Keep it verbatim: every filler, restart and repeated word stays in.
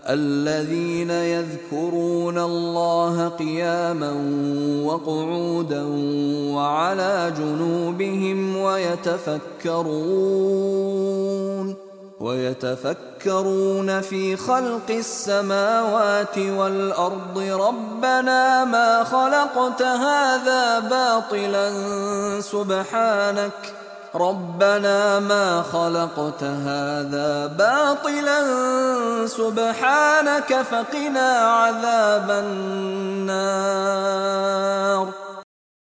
الذين يذكرون الله قياما وقعودا وعلى جنوبهم ويتفكرون ويتفكرون في خلق السماوات والأرض ربنا ما خلقت هذا باطلا سبحانك ربنا ما خلقت هذا باطلا سبحانك فقنا عذاب النار